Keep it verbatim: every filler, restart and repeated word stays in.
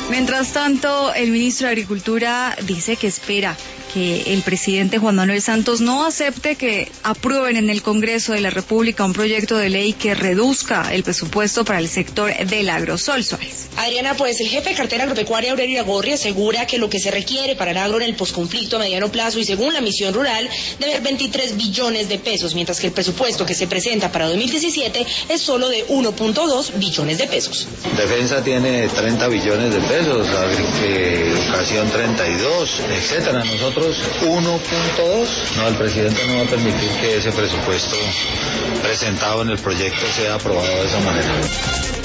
Mientras tanto, el ministro de Agricultura dice que espera que el presidente Juan Manuel Santos no acepte que aprueben en el Congreso de la República un proyecto de ley que reduzca el presupuesto para el sector del agrosol. Suárez. Adriana, pues el jefe de cartera agropecuaria Aurelio Iragorri asegura que lo que se requiere para el agro en el posconflicto a mediano plazo y según la misión rural debe haber veintitrés billones de pesos, mientras que el presupuesto que se presenta para dos mil diecisiete es solo de uno punto dos billones de pesos. Defensa tiene treinta billones de pesos, educación treinta y dos, etcétera. Nosotros uno punto dos. No, el presidente no va a permitir que ese presupuesto presentado en el proyecto sea aprobado de esa manera.